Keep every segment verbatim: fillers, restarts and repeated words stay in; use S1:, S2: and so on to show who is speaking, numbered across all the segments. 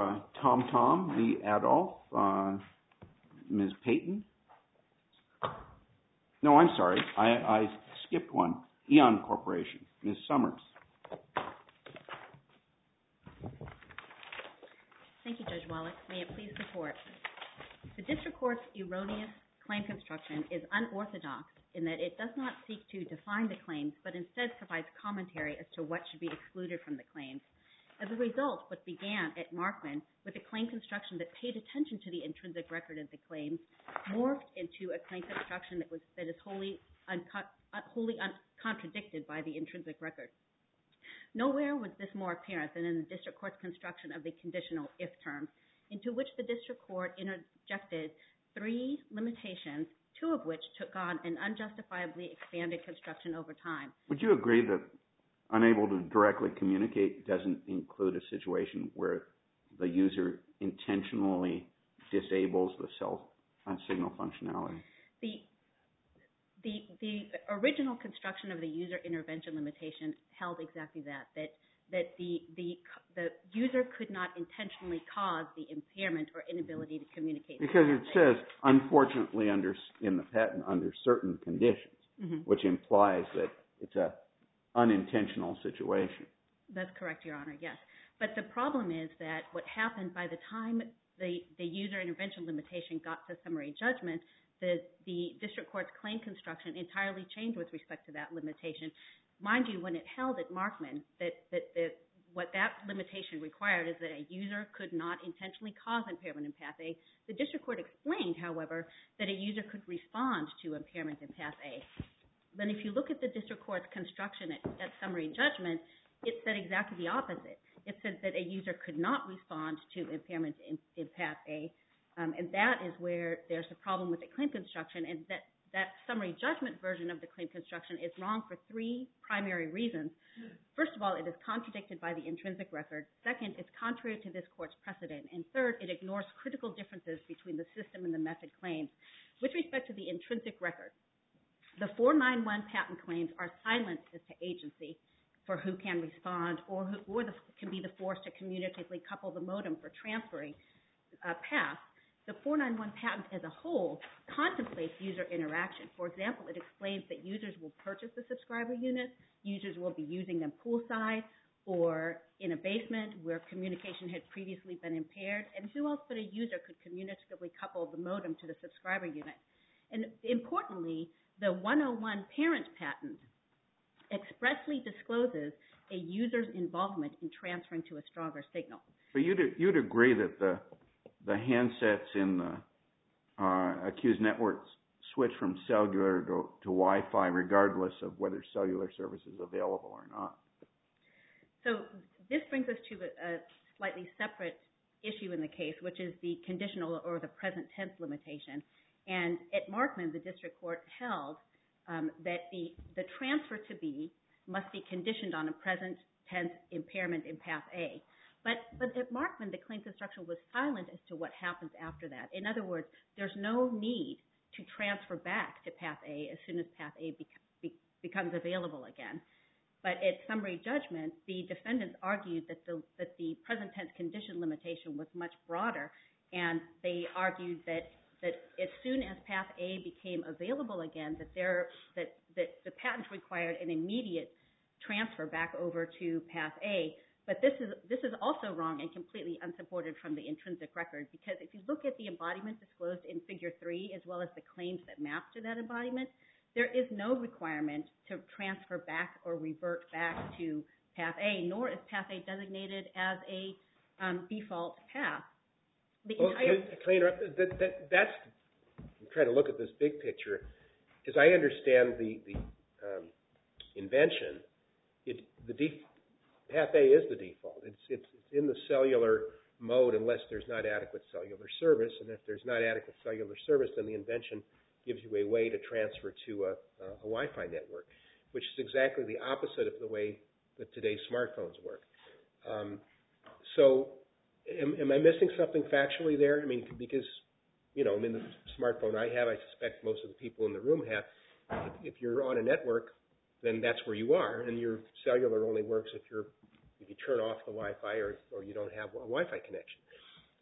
S1: Uh, Tom Tom, the Adolf, uh, Miz Payton. No, I'm sorry. I, I skipped one. Eon Corporation, Miz Summers.
S2: Thank you, Judge Wallach. May it please the Court. The District Court's erroneous claim construction is unorthodox in that it does not seek to define the claims, but instead provides commentary as to what should be excluded from the claims. As a result, what began at Markman with a claim construction that paid attention to the intrinsic record of the claims morphed into a claim construction that was that is wholly, unco- wholly uncontradicted by the intrinsic record. Nowhere was this more apparent than in the District Court's construction of the conditional if terms, into which the District Court interjected three limitations, two of which took on an unjustifiably expanded construction over time.
S1: Would you agree that unable to directly communicate doesn't include a situation where the user intentionally disables the cell uh, signal functionality?
S2: The, the, the original construction of the user intervention limitation held exactly that, that, that the, the, the user could not intentionally cause the impairment or inability to communicate.
S1: Because it says, unfortunately, under in the patent, under certain conditions, mm-hmm. which implies that it's a unintentional situation.
S2: That's correct, Your Honor, yes. But the problem is that what happened by the time the, the user intervention limitation got to summary judgment, the, the District Court's claim construction entirely changed with respect to that limitation. Mind you, when it held at Markman, that, that, that what that limitation required is that a user could not intentionally cause impairment in Path A. The District Court explained, however, that a user could respond to impairment in Path A. Then if you look at the District Court's construction at, at summary judgment, it said exactly the opposite. It said that a user could not respond to impairment in, in Path A, um, and that is where there's a problem with the claim construction, and that, that summary judgment version of the claim construction is wrong for three primary reasons. First of all, it is contradicted by the intrinsic record. Second, it's contrary to this Court's precedent. And third, it ignores critical differences between the system and the method claims. With respect to the intrinsic record, the four ninety-one patent claims are silent as to agency for who can respond or who or the, can be the force to communicatively couple the modem for transferring uh, paths. The four ninety-one patent as a whole contemplates user interaction. For example, it explains that users will purchase the subscriber unit, users will be using them poolside or in a basement where communication had previously been impaired, and who else but a user could communicatively couple the modem to the subscriber unit. And importantly, the one oh one parent patent expressly discloses a user's involvement in transferring to a stronger signal.
S1: But you'd, you'd agree that the the handsets in the uh, accused networks switch from cellular to, to Wi-Fi regardless of whether cellular service is available or not.
S2: So this brings us to a, a slightly separate issue in the case, which is the conditional or the present tense limitation. And at Markman, the District Court held um, that the, the transfer to B must be conditioned on a present tense impairment in Path A. But, but at Markman, the claim construction was silent as to what happens after that. In other words, there's no need to transfer back to Path A as soon as Path A be, be, becomes available again. But at summary judgment, the defendants argued that the, that the present tense condition limitation was much broader, and they argued that that as soon as Path A became available again, that there that, that the patent required an immediate transfer back over to Path A. But this is this is also wrong and completely unsupported from the intrinsic record, because if you look at the embodiment disclosed in Figure three as well as the claims that map to that embodiment, there is no requirement to transfer back or revert back to Path A, nor is Path A designated as a um, default path. The
S3: well,
S2: entire
S3: can, can I interrupt? That, that, that's I'm trying to look at this big picture. As I understand the the um, invention, it the def, Path A is the default. It's, it's it's in the cellular mode unless there's not adequate cellular service, and if there's not adequate cellular service, then the invention gives you a way to transfer to a, a, a Wi-Fi network, which is exactly the opposite of the way that today's smartphones work. Um, so. Am, am I missing something factually there? I mean, because, you know, I mean, the smartphone I have, I suspect most of the people in the room have. If, if you're on a network, then that's where you are, and your cellular only works if you're if you turn off the Wi-Fi or, or you don't have a Wi-Fi connection.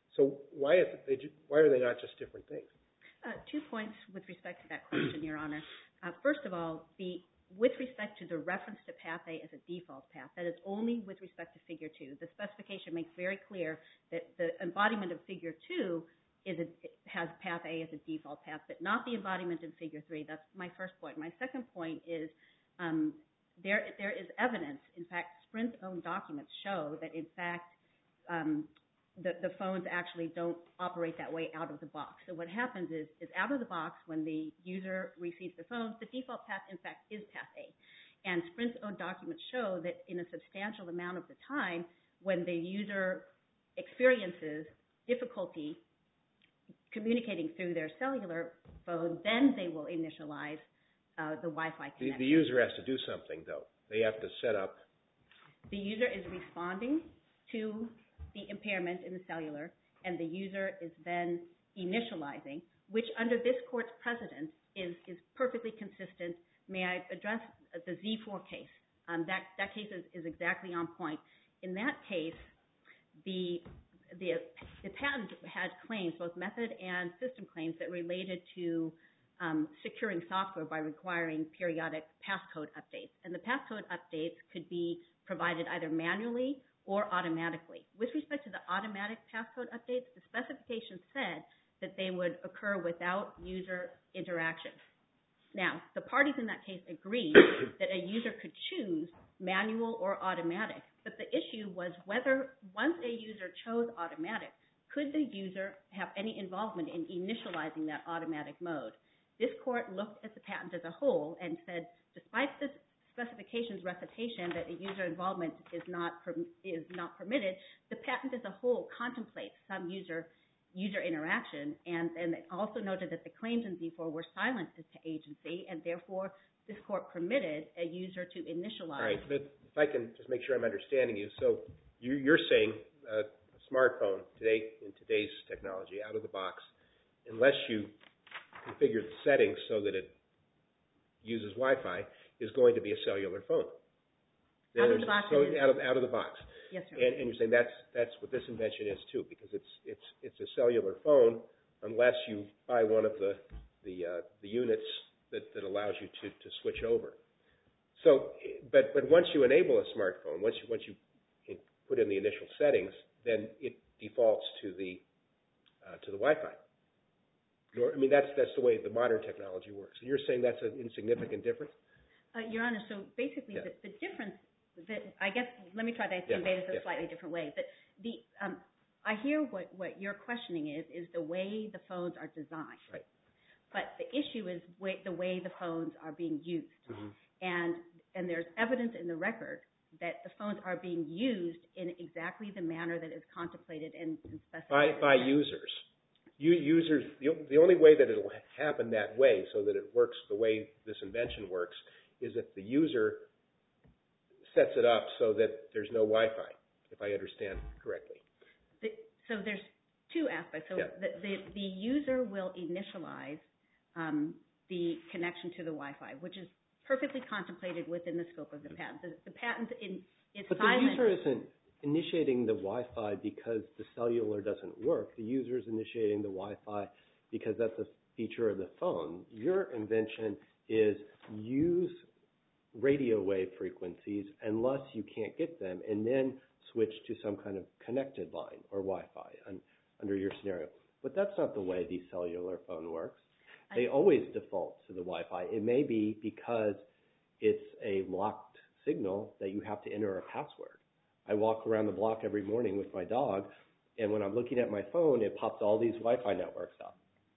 S3: So why is it they ju- why are they not just different things?
S2: Uh, two points with respect to that question, Your Honor. Uh, first of all, the with respect to the reference to path A as a default path, that is only with respect to figure two. The specification makes very clear that the embodiment of figure two is a, has path A as a default path, but not the embodiment in figure three. That's my first point. My second point is um, there there is evidence. In fact, Sprint's own documents show that, in fact, um, the, the phones actually don't operate that way out of the box. So what happens is, is out of the box, when the user receives the phone, the default path, in fact, is path A. And Sprint's own documents show that in a substantial amount of the time, when the user experiences difficulty communicating through their cellular phone, then they will initialize uh, the Wi-Fi connection.
S3: The, the user has to do something, though. They have to set up.
S2: The user is responding to the impairment in the cellular, and the user is then initializing, which under this court's precedent is, is perfectly consistent. May I address the Z four case? Um, that, that case is, is exactly on point. In that case, the, the, the patent had claims, both method and system claims, that related to um, securing software by requiring periodic passcode updates. And the passcode updates could be provided either manually or automatically. With respect to the automatic passcode updates, the specification said that they would occur without user interaction. Now, the parties in that case agreed that a user could choose manual or automatic, but the issue was whether, once a user chose automatic, could the user have any involvement in initializing that automatic mode? This court looked at the patent as a whole and said, despite this specification's recitation that a user involvement is not per, is not permitted, the patent as a whole contemplates some user user interaction, and, and it also noted that the claims in Z four were silent as to agency, and therefore this court permitted a user to initialize.
S3: All right, but if I can just make sure I'm understanding you. So you, you're saying uh, a smartphone today, in today's technology, out of the box, unless you configure the settings so that it uses Wi-Fi, is going to be a cellular phone.
S2: Out of the box.
S3: So out of out of the box.
S2: Yes, sir.
S3: And, and you're saying that's that's what this invention is too, because it's it's it's a cellular phone unless you buy one of the the uh, the units that, that allows you to, to switch over. So, but but once you enable a smartphone, once you once you put in the initial settings, then it defaults to the uh, to the Wi-Fi. I mean, that's that's the way the modern technology works. And you're saying that's an insignificant difference?
S2: Uh, Your Honor, so basically
S3: Yeah.
S2: the, the difference, that I guess, let me try to
S3: Yeah.
S2: convey this in
S3: Yeah.
S2: a slightly different way. But the, um, I hear what, what your questioning is, is the way the phones are designed.
S3: Right.
S2: But the issue is way, the way the phones are being used.
S3: Mm-hmm.
S2: And, and there's evidence in the record that the phones are being used in exactly the manner that is contemplated and, and specified.
S3: By, by users. You, users, the, the only way that it'll happen that way, so that it works the way this invention works, is if the user sets it up so that there's no Wi-Fi, if I understand correctly.
S2: The, so there's two aspects. So
S3: Yeah.
S2: the, the, the user will initialize um, the connection to the Wi-Fi, which is perfectly contemplated within the scope of the patent. The, the patent in, is
S4: But
S2: silent.
S4: the user isn't initiating the Wi-Fi because the cellular doesn't work. The user is initiating the Wi-Fi because that's a feature of the phone. Your invention is use radio wave frequencies unless you can't get them, and then switch to some kind of connected line or Wi-Fi un, under your scenario. But that's not the way the cellular phone works. They always default to the Wi-Fi. It may be because it's a locked signal that you have to enter a password. I walk around the block every morning with my dog, and when I'm looking at my phone, it pops all these Wi-Fi networks up.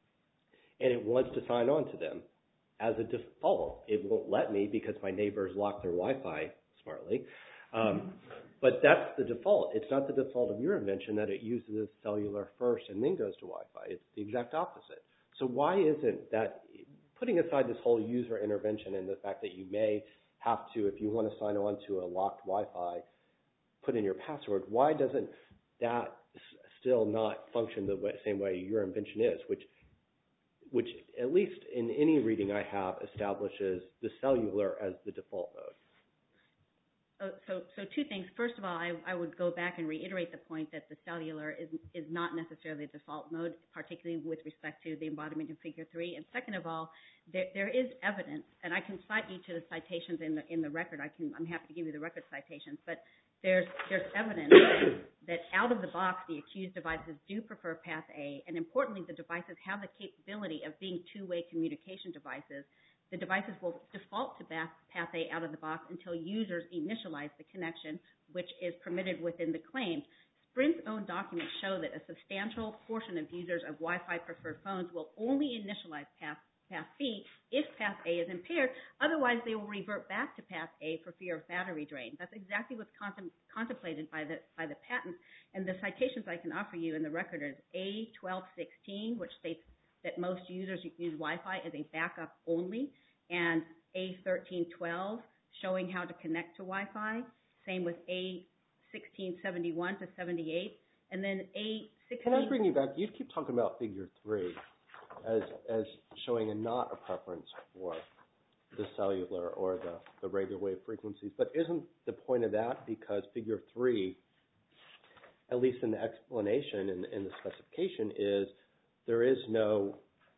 S4: And it wants to sign on to them. As a default, it won't let me because my neighbors lock their Wi-Fi smartly. Um, but that's the default. It's not the default of your invention that it uses cellular first and then goes to Wi-Fi. It's the exact opposite. So why isn't that, putting aside this whole user intervention and the fact that you may have to, if you want to sign on to a locked Wi-Fi, put in your password, why doesn't that still not function the way, same way your invention is, which which at least in any reading I have establishes the cellular as the default mode?
S2: Uh, so, so two things. First of all, I, I would go back and reiterate the point that the cellular is is not necessarily the default mode, particularly with respect to the embodiment in Figure three. And second of all, there there is evidence, and I can cite each of the citations in the in the record. I can I'm happy to give you the record citations, but there's there's evidence that, that out of the box, the accused devices do prefer Path A, and importantly, the devices have the capability of being two-way communication devices. The devices will default to Path A out of the box until users initialize the connection, which is permitted within the claims. Sprint's own documents show that a substantial portion of users of Wi-Fi preferred phones will only initialize Path, Path B if Path A is impaired. Otherwise, they will revert back to Path A for fear of battery drain. That's exactly what's contem- contemplated by the by the patent. And the citations I can offer you in the record is A twelve sixteen, which states that most users use Wi-Fi as a backup only, and A thirteen twelve showing how to connect to Wi-Fi. Same with A sixteen seventy-one to seventy-eight, and then A sixteen.
S4: Can I bring you back? You keep talking about Figure three as as showing a not a preference for the cellular or the, the radio wave frequencies, but isn't the point of that because Figure three, at least in the explanation and in, in the specification, is there is no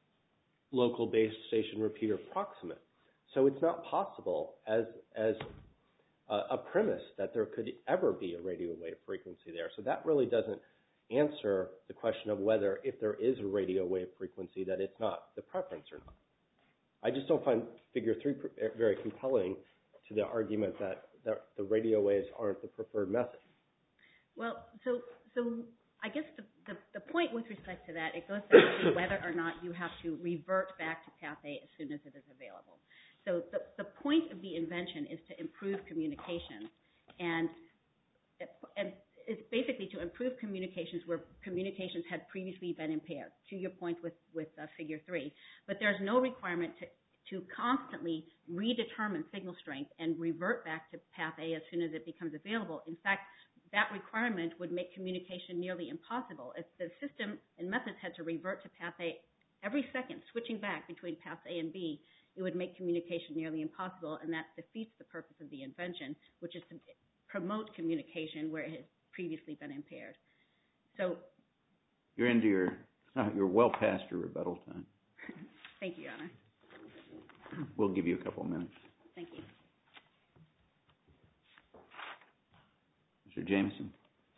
S4: local base station repeater proximate. So it's not possible as as a, a premise that there could ever be a radio wave frequency there. So that really doesn't answer the question of whether if there is a radio wave frequency that it's not the preference or not. I just don't find Figure three very compelling to the argument that, that the radio waves aren't the preferred method.
S2: Well, so so I guess the, the, the point with respect to that, it goes back to whether or not you have to revert back to Path A as soon as it is available. So the, the point of the invention is to improve communications, and and it's basically to improve communications where communications had previously been impaired, to your point with, with uh, Figure three. But there's no requirement to, to constantly redetermine signal strength and revert back to Path A as soon as it becomes available. In fact, that requirement would make communication nearly impossible. If the system and methods had to revert to Path A every second, switching back between Path A and B, it would make communication nearly impossible, and that defeats the purpose of the invention, which is to promote communication where it has previously been impaired. So
S1: you're into your, uh, you're well past your rebuttal time.
S2: Thank you, Your Honor.
S1: We'll give you a couple minutes.
S2: Thank you.
S1: Mister Jameson.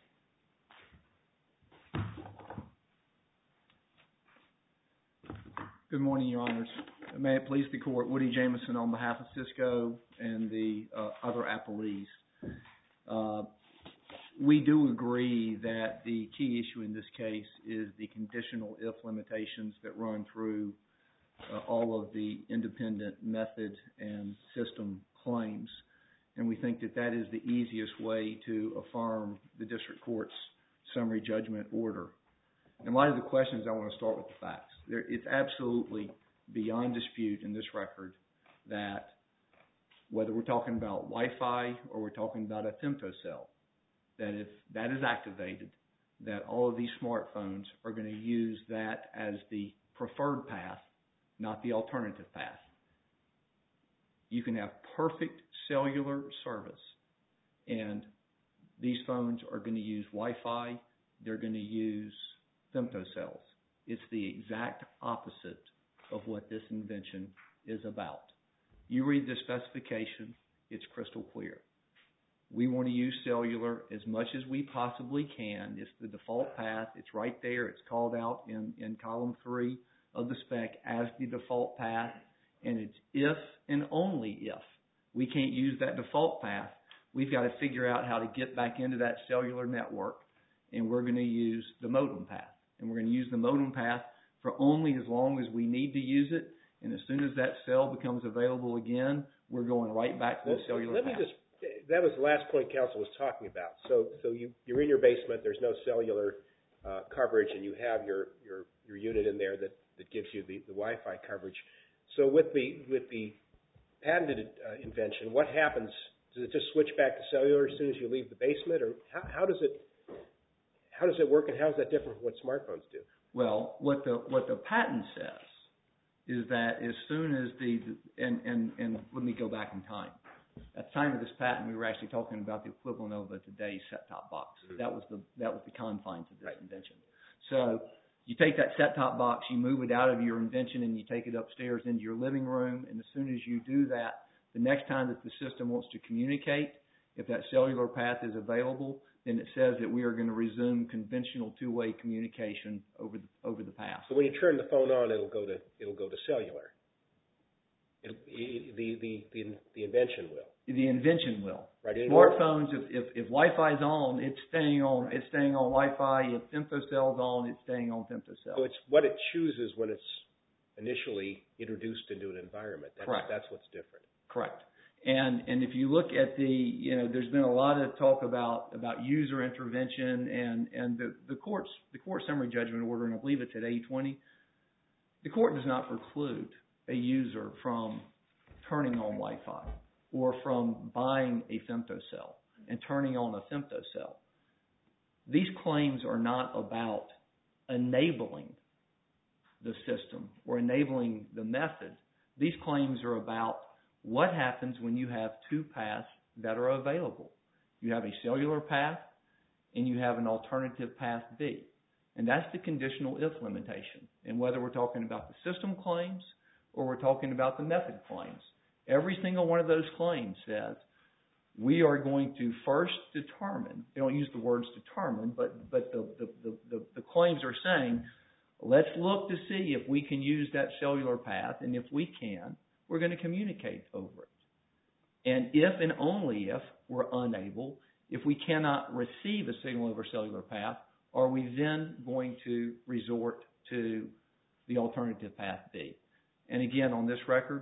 S5: Good morning, Your Honors. May it please the Court, Woody Jameson on behalf of Cisco and the uh, other appellees. Uh, we do agree that the key issue in this case is the conditional if limitations that run through uh, all of the independent method and system claims. And we think that that is the easiest way to affirm the district court's summary judgment order. In light of the questions, I want to start with the facts. There, it's absolutely beyond dispute in this record that whether we're talking about Wi-Fi or we're talking about a femtocell, that if that is activated, that all of these smartphones are going to use that as the preferred path, not the alternative path. You can have perfect cellular service, and these phones are going to use Wi-Fi, they're going to use femtocells. It's the exact opposite of what this invention is about. You read the specification, it's crystal clear. We want to use cellular as much as we possibly can. It's the default path. It's right there. It's called out in, in column three of the spec as the default path, and it's if and only if we can't use that default path, we've got to figure out how to get back into that cellular network, and we're going to use the modem path. And we're going to use the modem path for only as long as we need to use it, and as soon as that cell becomes available again, we're going right back to the cellular
S3: Let
S5: path.
S3: me just, that was the last point counsel was talking about. So so you, you're in your basement, there's no cellular uh, coverage, and you have your, your, your unit in there that, that gives you the, the Wi-Fi coverage. So with the, with the patented uh, invention, what happens? Does it just switch back to cellular as soon as you leave the basement, or how, how does it how does it work, and how is that different from what smartphones do?
S5: Well, what the what the patent says is that as soon as the and and and let me go back in time. At the time of this patent, we were actually talking about the equivalent of a today's set-top box. Mm-hmm. That was the that was the confines of this right. invention. So you take that set-top box, you move it out of your invention, and you take it upstairs into your living room. And as soon as you do that, the next time that the system wants to communicate, if that cellular path is available, then it says that we are going to resume conventional two-way communication over the over the path.
S3: So when you turn the phone on, it'll go to it'll go to cellular. It'll, it, the, the the the invention will.
S5: The invention will.
S3: Right.
S5: Smartphones, if, if if Wi-Fi is on, it's staying on. Right. It's staying on Wi-Fi. If femtocell's on, it's staying on femtocell.
S3: So it's what it chooses when it's initially introduced into an environment. That's,
S5: Correct.
S3: That's what's different.
S5: Correct. And and if you look at the, you know, there's been a lot of talk about, about user intervention and, and the, the court's the court summary judgment order, and I believe it's at A twenty. The court does not preclude a user from turning on Wi-Fi or from buying a femtocell and turning on a femtocell. These claims are not about enabling the system or enabling the method. These claims are about what happens when you have two paths that are available. You have a cellular path and you have an alternative path B. And that's the conditional if limitation. And whether we're talking about the system claims or we're talking about the method claims, every single one of those claims says we are going to first determine, they don't use the words determine, but, but the, the, the, the, the claims are saying, let's look to see if we can use that cellular path, and if we can, we're going to communicate over it. And if and only if we're unable, if we cannot receive a signal over cellular path, are we then going to resort to the alternative path B? And again, on this record,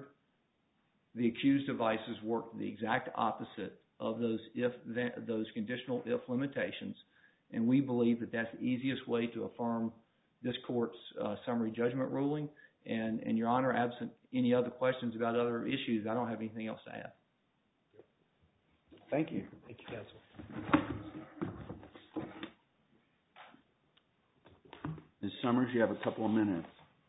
S5: the accused devices work the exact opposite of those if those conditional if limitations, and we believe that that's the easiest way to affirm this court's uh, summary judgment ruling. And, and Your Honor, absent any other questions about other issues, I don't have anything else to add.
S1: Thank you.
S3: Thank you, counsel.
S1: Miz Summers, you have a couple of minutes.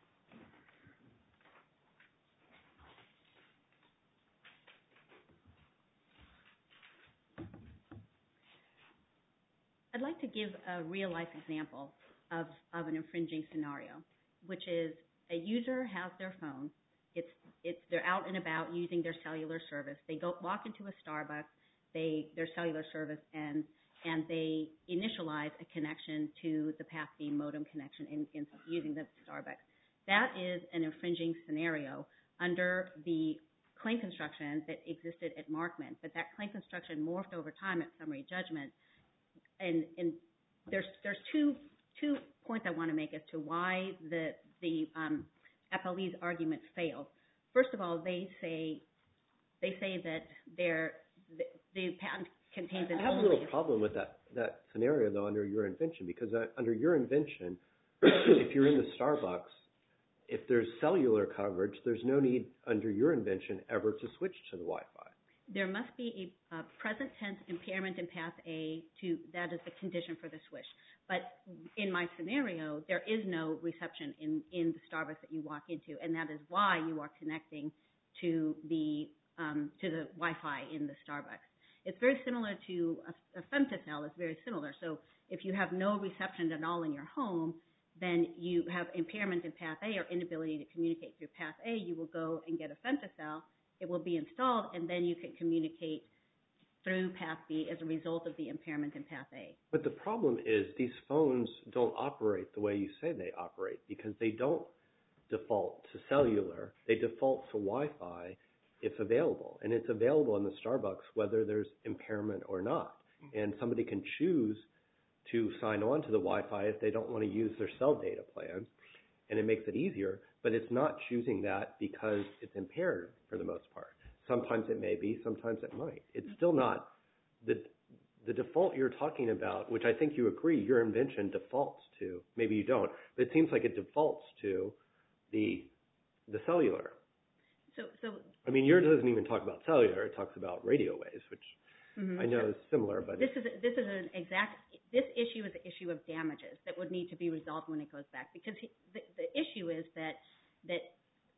S2: I'd like to give a real-life example of, of an infringing scenario, which is a user has their phone. It's it's they're out and about using their cellular service. They go walk into a Starbucks, they their cellular service, and and they initialize a connection to the Path B modem connection in, in using the Starbucks. That is an infringing scenario under the claim construction that existed at Markman, but that claim construction morphed over time at summary judgment. And, and there's there's two two points I want to make as to why the the um, F L E's argument failed. First of all, they say they say that they're, the, the patent contains an
S4: I have
S2: only.
S4: a little problem with that that scenario though under your invention, because uh, under your invention, if you're in the Starbucks, if there's cellular coverage, there's no need under your invention ever to switch to the Wi-Fi.
S2: There must be a, a present tense impairment in Path A to, that is the condition for the switch. But in my scenario, there is no reception in, in the Starbucks that you walk into, and that is why you are connecting to the um, to the Wi-Fi in the Starbucks. It's very similar to a, a femtocell. It's very similar. So if you have no reception at all in your home, then you have impairment in Path A or inability to communicate through Path A. You will go and get a femtocell. It will be installed, and then you can communicate through Path B as a result of the impairment in Path A.
S4: But the problem is these phones don't operate the way you say they operate, because they don't default to cellular. They default to Wi-Fi if available, and it's available in the Starbucks whether there's impairment or not. And somebody can choose to sign on to the Wi-Fi if they don't want to use their cell data plans, and it makes it easier, but it's not choosing that because it's impaired for the most part. Sometimes it may be, sometimes it might. It's still not the the default you're talking about, which I think you agree your invention defaults to. Maybe you don't, but it seems like it defaults to the the cellular.
S2: So, so
S4: I mean, yours doesn't even talk about cellular. It talks about radio waves, which mm-hmm. I know is similar, but
S2: this is a, this is an exact. This issue is an issue of damages that would need to be resolved when it goes back, because he, the, the issue is that that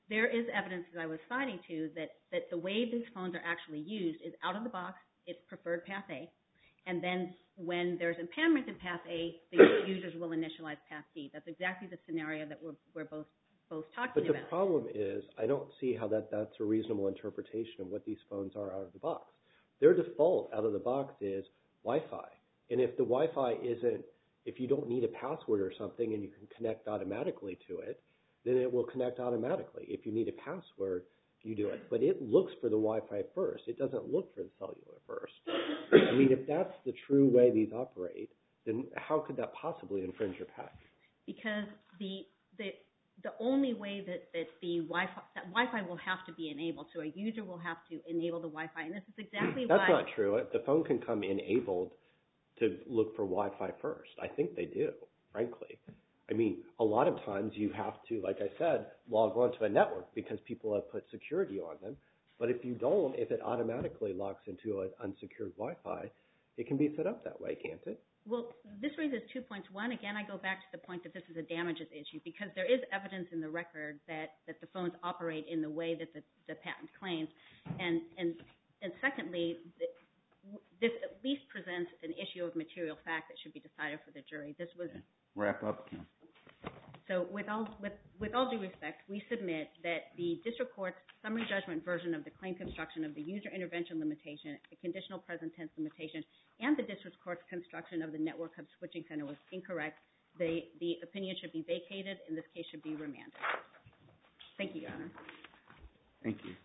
S2: there is evidence that I was citing to that, that the way these phones are actually used is out of the box, it's preferred path A, and then when there's impairment in path A, the users will initialize path B. That's exactly the scenario that we're, we're both both talking
S4: but the
S2: about.
S4: problem is, I don't see how that, that's a reasonable interpretation of what these phones are out of the box. Their default out of the box is Wi-Fi. And if the Wi-Fi isn't, if you don't need a password or something and you can connect automatically to it, then it will connect automatically. If you need a password, you do it. But it looks for the Wi-Fi first. It doesn't look for the cellular first. I mean, if that's the true way these operate, then how could that possibly infringe your patent?
S2: Because the the the only way that, that the Wi-Fi that Wi-Fi will have to be enabled, so a user will have to enable the Wi-Fi, and this is exactly
S4: That's
S2: why.
S4: not true. The phone can come enabled to look for Wi-Fi first. I think they do, frankly. I mean, a lot of times you have to, like I said, log onto a network because people have put security on them. But if you don't, if it automatically locks into an unsecured Wi-Fi, it can be set up that way, can't it?
S2: Well, this raises two points. One, again, I go back to the point that this is a damages issue because there is evidence in the record that, that the phones operate in the way that the, the patent claims. And, and, and secondly, this at least presents an issue of material fact that should be decided for the jury. This was
S1: Wrap up, Kim.
S2: So with all, with, with all due respect, we submit that the district court's summary judgment version of the claim construction of the user intervention limitation, the conditional present tense limitation, and the district court's construction of the network hub switching center was incorrect. The, the opinion should be vacated, and this case should be remanded. Thank you, Your Honor.
S1: Thank you.